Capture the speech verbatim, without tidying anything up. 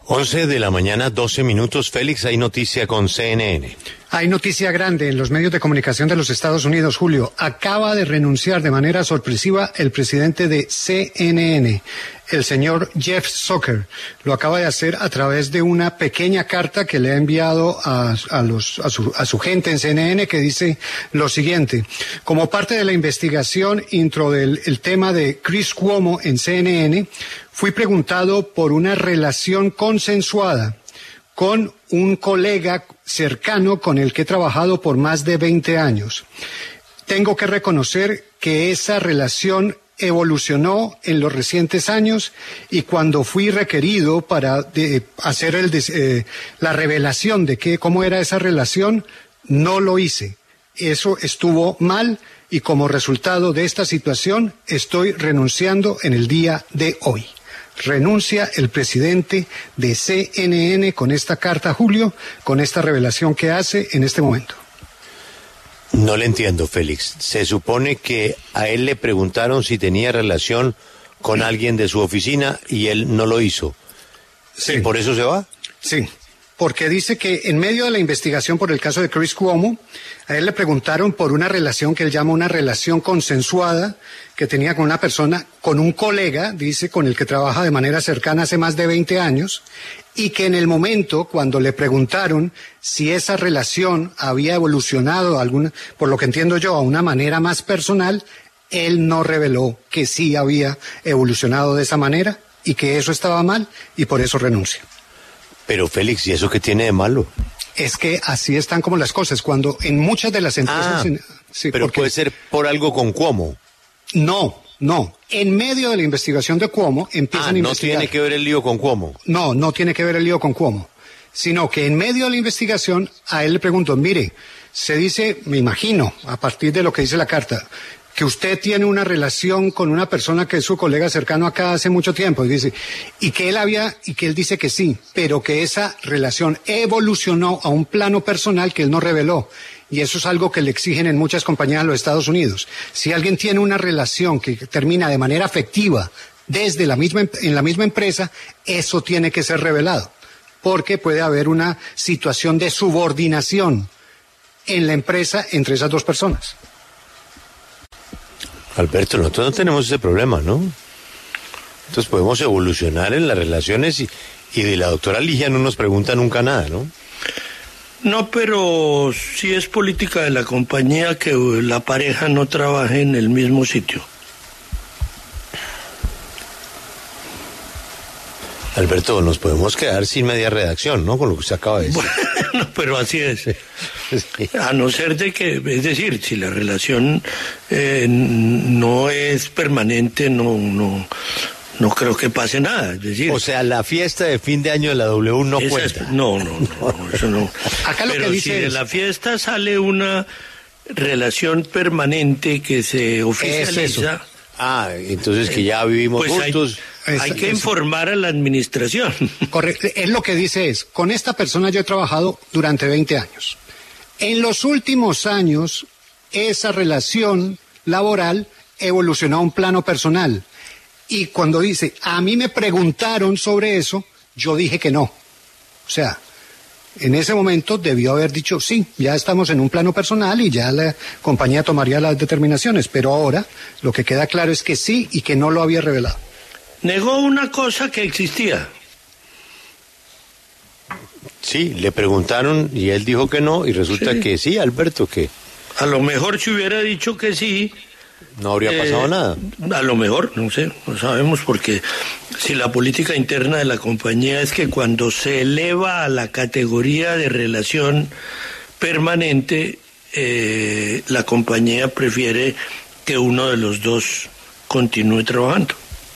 once de la mañana, doce minutos. Félix, hay noticia con C N N. Hay noticia grande en los medios de comunicación de los Estados Unidos, Julio. Acaba de renunciar de manera sorpresiva el presidente de C N N, el señor Jeff Zucker. Lo acaba de hacer a través de una pequeña carta que le ha enviado a, a, los, a, su, a su gente en C N N, que dice lo siguiente. Como parte de la investigación intro del el tema de Chris Cuomo en C N N, fui preguntado por una relación consensuada con un colega cercano con el que he trabajado por más de veinte años. Tengo que reconocer que esa relación evolucionó en los recientes años y cuando fui requerido para de, hacer el, eh, la revelación de que, cómo era esa relación, no lo hice. Eso estuvo mal y como resultado de esta situación estoy renunciando en el día de hoy. Renuncia el presidente de C N N con esta carta, Julio, con esta revelación que hace en este momento. No le entiendo, Félix. Se supone que a él le preguntaron si tenía relación con alguien de su oficina y él no lo hizo. Sí. ¿Y por eso se va? Sí, porque dice que en medio de la investigación por el caso de Chris Cuomo, a él le preguntaron por una relación que él llama una relación consensuada que tenía con una persona, con un colega, dice, con el que trabaja de manera cercana hace más de veinte años, y que en el momento, cuando le preguntaron si esa relación había evolucionado, alguna, por lo que entiendo yo, a una manera más personal, él no reveló que sí había evolucionado de esa manera y que eso estaba mal y por eso renuncia. Pero Félix, ¿y eso qué tiene de malo? Es que así están como las cosas, cuando en muchas de las empresas... Ah, en, sí, pero porque, puede ser por algo con Cuomo. No, no. En medio de la investigación de Cuomo empiezan ah, a no investigar. tiene que ver el lío con Cuomo. No, no tiene que ver el lío con Cuomo. Sino que en medio de la investigación a él le pregunto, mire, se dice, me imagino, a partir de lo que dice la carta, que usted tiene una relación con una persona que es su colega cercano acá hace mucho tiempo, y dice, y que él había, y que él dice que sí, pero que esa relación evolucionó a un plano personal que él no reveló. Y eso es algo que le exigen en muchas compañías de los Estados Unidos. Si alguien tiene una relación que termina de manera afectiva desde la misma, en la misma empresa, eso tiene que ser revelado, porque puede haber una situación de subordinación en la empresa entre esas dos personas. Alberto, nosotros no tenemos ese problema, ¿no? Entonces podemos evolucionar en las relaciones y, y de la doctora Ligia no nos pregunta nunca nada, ¿no? No, pero sí es política de la compañía que la pareja no trabaje en el mismo sitio. Alberto, nos podemos quedar sin media redacción, ¿no? Con lo que usted acaba de decir. Bueno, pero así es. A no ser de que, es decir, si la relación eh, no es permanente, no, no, no creo que pase nada. Es decir, o sea, la fiesta de fin de año de la W no esa, cuenta. No, no, no, no, eso no. Acá lo pero que dice si de es... la fiesta sale una relación permanente que se oficializa... Es eso. Ah, entonces que ya vivimos pues juntos... Hay, hay que informar a la administración. Correcto. Es lo que dice es, con esta persona yo he trabajado durante veinte años. En los últimos años, esa relación laboral evolucionó a un plano personal. Y cuando dice, a mí me preguntaron sobre eso, yo dije que no. O sea, en ese momento debió haber dicho, sí, ya estamos en un plano personal y ya la compañía tomaría las determinaciones. Pero ahora lo que queda claro es que sí y que no lo había revelado. Negó una cosa que existía. Sí, le preguntaron y él dijo que no y resulta sí. que sí, Alberto, que... A lo mejor si hubiera dicho que sí... No habría eh, pasado nada. A lo mejor, no sé, no sabemos, porque si la política interna de la compañía es que cuando se eleva a la categoría de relación permanente, eh, la compañía prefiere que uno de los dos continúe trabajando.